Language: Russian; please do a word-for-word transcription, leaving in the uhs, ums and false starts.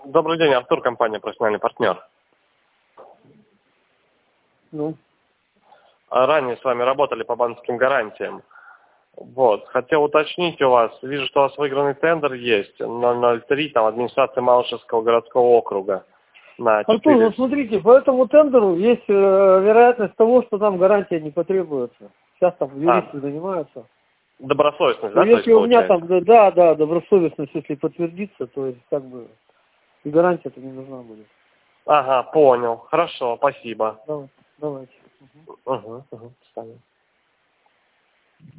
Добрый день, Артур, компания «Профессиональный партнер». Ну, А Ранее с вами работали по банковским гарантиям. Вот. Хотел уточнить у вас, вижу, что у вас выигранный тендер есть, ноль ноль три, там, администрация Малышевского городского округа. На Артур, четыре. ну смотрите, по этому тендеру есть э, вероятность того, что там гарантия не потребуется. Сейчас там юристы А, занимаются. добросовестность, То да, то есть если у меня получается? там, да, да, да, добросовестность, если подтвердится, то есть как бы и гарантия-то не нужна будет. Ага, понял. Хорошо, спасибо. Давай, давайте. Угу, угу, ставим.